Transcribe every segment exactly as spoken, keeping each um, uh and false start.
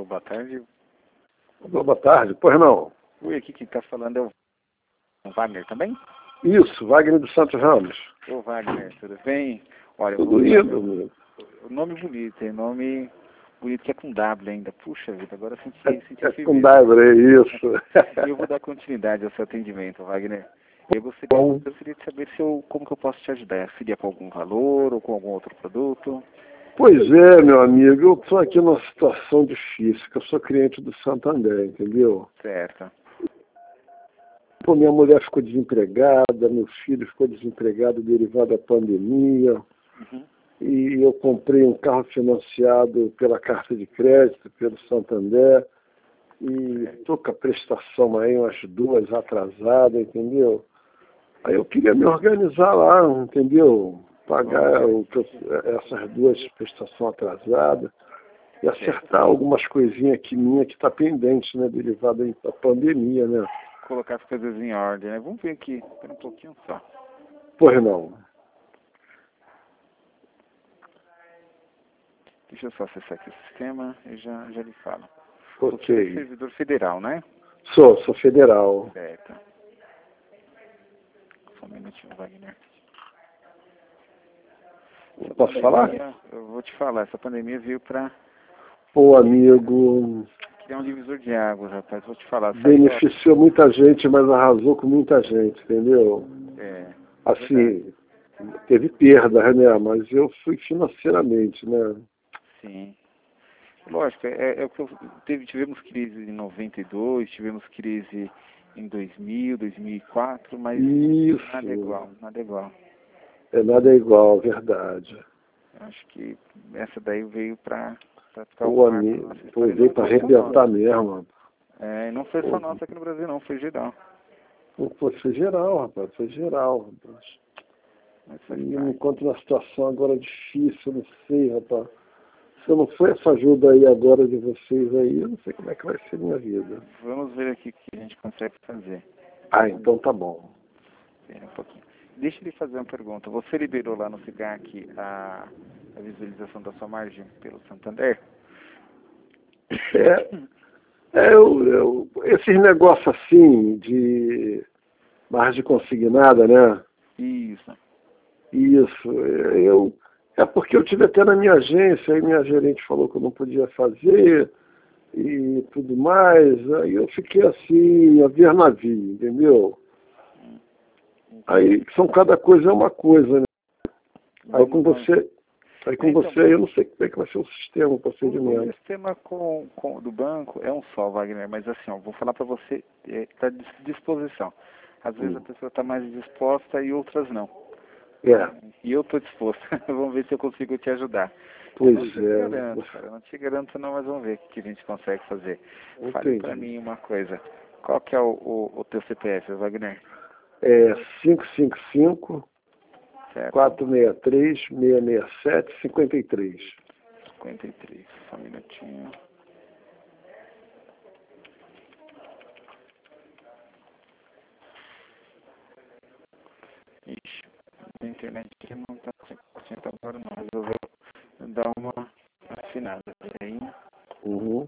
Alô, boa tarde. Alô, boa tarde. Pois não? Oi, aqui quem está falando é o Wagner também? Isso, Wagner dos Santos Ramos. Ô, Wagner, tudo bem? Olha, Tudo vou- indo, amigo. o nome bonito, hein? Nome bonito que é com W ainda. Puxa vida, agora eu senti, É, senti é com firmeza. W, é isso. Eu vou dar continuidade ao seu atendimento, Wagner. Eu gostaria, Bom. eu gostaria de saber se eu, como que eu posso te ajudar. Seria com algum valor ou com algum outro produto? Pois é, meu amigo, eu estou aqui numa situação difícil, que eu sou cliente do Santander, entendeu? Certo. Pô, minha mulher ficou desempregada, meu filho ficou desempregado derivado da pandemia, Uhum. e eu comprei um carro financiado pela carta de crédito, pelo Santander, e estou com a prestação aí, umas duas atrasadas, entendeu? Aí eu queria me organizar lá, entendeu? Pagar o, que eu- essas duas prestações atrasadas e acertar algumas coisinhas aqui minha que está pendente, né? Derivada da pandemia, né? Colocar as coisas em ordem, né? Vamos ver aqui. Espera um pouquinho só. Pois não. Deixa eu só acessar aqui o sistema e já, já lhe falo. Você é Ok. servidor federal, né? Sou, sou federal. Certo. Só um minutinho, Wagner. Essa Posso falar? pandemia, eu vou te falar, essa pandemia veio para Pô, amigo, criar um divisor de águas, rapaz. Vou te falar, sabe? beneficiou muita gente, mas arrasou com muita gente, entendeu? É, Assim, teve perda, né? Mas eu fui financeiramente, né? sim. Lógico, é, é o que eu, teve, tivemos crise em noventa e dois, tivemos crise em dois mil, dois mil e quatro, mas Isso. nada igual, nada igual. É nada igual, verdade. Eu acho que essa daí veio para ficar Pô, um marco na amigo, nossa pô, história. veio Não para foi só arrebentar nossa. mesmo. É, e não foi só Pô, nossa aqui no Brasil, não, foi geral. pô, pô, foi geral, rapaz, foi geral, rapaz. Mas faz E eu me parte. encontro numa situação agora difícil, não sei, rapaz. Se eu não for essa ajuda aí agora de vocês aí, eu não sei como é que vai ser minha vida. Vamos ver aqui o que a gente consegue fazer. Ah, então tá bom. Espera um pouquinho. Deixa eu lhe fazer uma pergunta. Você liberou lá no SIGAC a, a visualização da sua margem pelo Santander? É, é eu, eu, esses negócios assim de margem consignada, né? Isso. Isso, eu, é porque eu tive até na minha agência, aí minha gerente falou que eu não podia fazer e tudo mais, aí eu fiquei assim, a ver navio, entendeu? Aí são cada coisa é uma coisa, né? Aí com Vamos, você, aí com então, você eu não sei como é que vai ser o sistema, o o, o procedimento. sistema com, com, do banco é um só, Wagner, mas assim, ó, vou falar para você, está à disposição. Às vezes Hum. a pessoa está mais disposta e outras não. É, E eu estou disposto. Vamos ver se eu consigo te ajudar. Eu pois não te é, garanto, cara. Eu não te garanto não, mas vamos ver o que a gente consegue fazer. Fale para entendi. mim uma coisa. Qual que é o, o, o teu C P F, Wagner? É cinco cinco cinco, Certo? quatro seis três, seis seis sete, cinco três. cinquenta e três. Só um minutinho. Ixi, a internet aqui não está cem por cento agora não. Resolveu dar uma afinada. Aí, Uhum.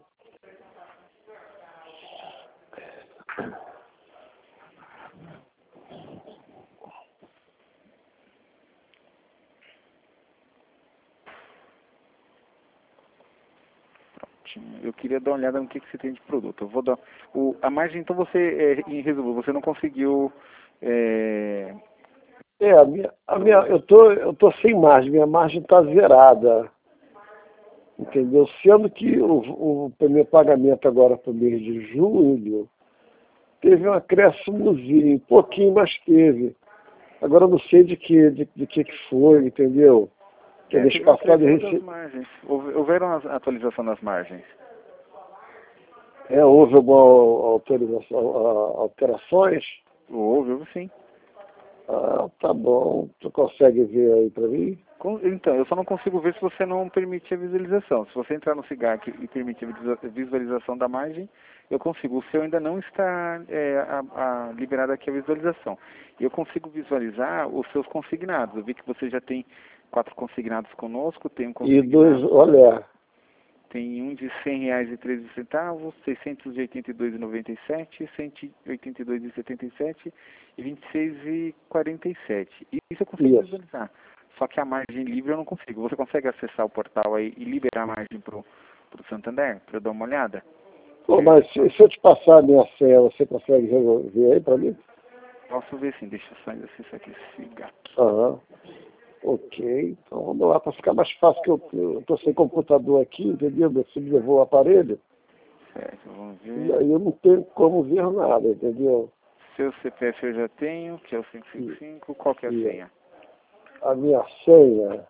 eu queria dar uma olhada no que, que você tem de produto. Eu vou dar o, a margem, então você, é, em resumo, você não conseguiu. É, É, a minha, a minha, eu tô, eu tô sem margem, minha margem está zerada, entendeu? Sendo que o, o meu pagamento agora para o mês de julho teve um acréscimozinho, um pouquinho, mas teve. Agora eu não sei de que, de, de que que foi, entendeu? Que é, mês teve um passado eu crescimento das recebi, margens. Houve- Houveram as atualização das margens. é, houve alguma autorização, a- alterações. Houve, houve sim. Ah, tá bom. Tu consegue ver aí para mim? Com- Então, eu só não consigo ver se você não permite a visualização. Se você entrar no SIGAC e permitir a visualiza- visualização da margem, eu consigo. O seu ainda não está é, a, a, liberado aqui a visualização. E eu consigo visualizar os seus consignados. Eu vi que você já tem quatro consignados conosco, tem um E dos, consignado, olha, tem um de cem reais e treze centavos, seiscentos e oitenta e dois reais e noventa e sete centavos, cento e oitenta e dois reais e setenta e sete centavos e vinte e seis reais e quarenta e sete centavos. Isso eu consigo Isso. visualizar. Só que a margem livre eu não consigo. Você consegue acessar o portal aí e liberar a margem para o Santander, para eu dar uma olhada? Pô, mas se, se eu te passar a minha senha, você consegue resolver aí para mim? Posso ver sim, deixa eu só ainda acessar aqui esse S I G A C. Aham. Ok, então vamos lá, para ficar mais fácil, que eu estou sem computador aqui, entendeu? Meu filho levou o aparelho, Certo, vamos e ver. aí eu não tenho como ver nada, entendeu? Seu C P F eu já tenho, que é o cinco cinco cinco. Qual que é a E senha? a minha senha,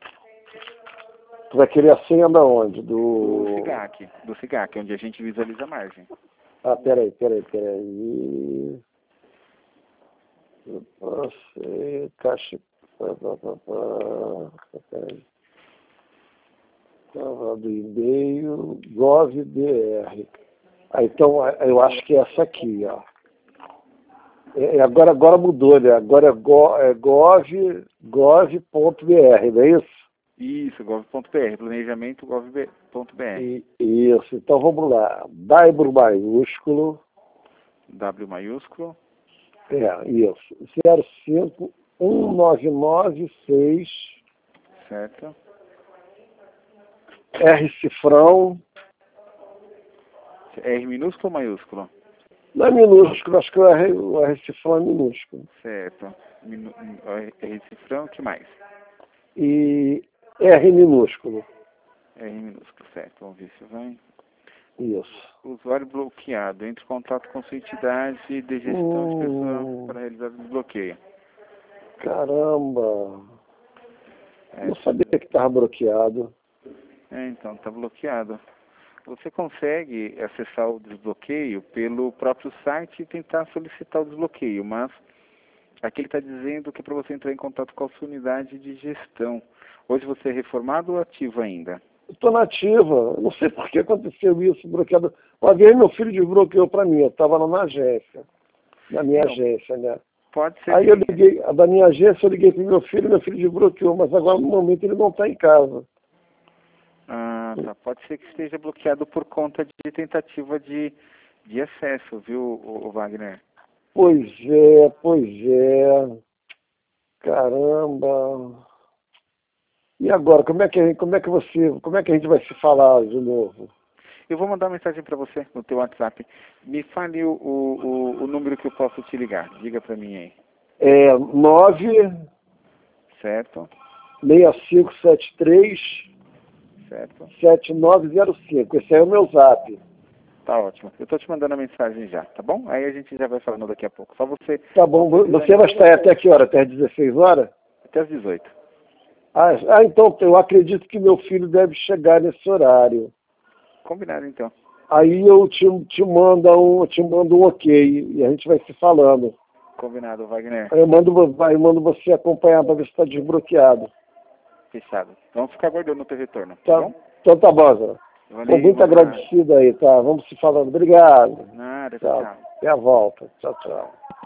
tu vai querer a senha da onde? Do Do... S I G A C, do S I G A C, onde a gente visualiza a margem. Ah, peraí, peraí, peraí. Eu passei, caixa... Pá, pá, pá, pá. Peraí. Tava do e-mail, govbr. Ah, então, eu acho que é essa aqui, ó. É, agora, agora mudou, né? Agora é, go, é gov, gov.br, não é isso? Isso, gov.br, planejamento gov.br. E, isso, então vamos lá. Daibro maiúsculo. W maiúsculo. É, isso. zero cinco um nove nove seis. Certo. R cifrão. R minúsculo ou maiúsculo? Não é minúsculo, acho que o R, o R cifrão é minúsculo. Certo. Minu, R cifrão, o que mais? E R minúsculo. R minúsculo, certo. Vamos ver se vai. Isso. Usuário bloqueado. Entre em contato com sua entidade de gestão de pessoa Hum, para realizar o desbloqueio. caramba. É, Não sabia que estava bloqueado. é, então, está bloqueado. Você consegue acessar o desbloqueio pelo próprio site e tentar solicitar o desbloqueio, mas aqui ele está dizendo que é para você entrar em contato com a sua unidade de gestão. Hoje você é reformado ou ativo ainda? Estou nativa. Não sei por que aconteceu isso, bloqueado. Uma vez meu filho desbloqueou para mim, eu estava lá na agência. Na minha Não, agência, né? pode ser Aí que... eu liguei, da minha agência eu liguei para meu filho, meu filho desbloqueou, mas agora no momento ele não está em casa. Ah, tá. Pode ser que esteja bloqueado por conta de tentativa de, de acesso, viu, o, o Wagner? Pois é, pois é. Caramba. E agora, como é que, como é que você, como é que a gente vai se falar de novo? Eu vou mandar uma mensagem para você no teu WhatsApp. Me fale o, o, o número que eu posso te ligar. Diga para mim aí. É nove Certo? seis cinco sete três Certo? sete nove zero cinco. Esse aí é o meu zap. Tá ótimo. Eu tô te mandando a mensagem já, tá bom? Aí a gente já vai falando daqui a pouco. Só você... Tá bom. Você vai estar aí até que hora? Até às dezesseis horas? Até às dezoito. Ah, ah, então eu acredito que meu filho deve chegar nesse horário. Combinado, então. Aí eu te, te, mando um, te mando um ok e a gente vai se falando. Combinado, Wagner. Aí eu mando, aí eu mando você acompanhar para ver se está desbloqueado. Fechado. Vamos ficar aguardando o teu retorno, tá, Tá, bom? então tá bom, Zé. Estou muito agradecido aí, tá? Vamos se falando. Obrigado. Nada, tchau, Tchau. tchau. Até a volta. Tchau, tchau.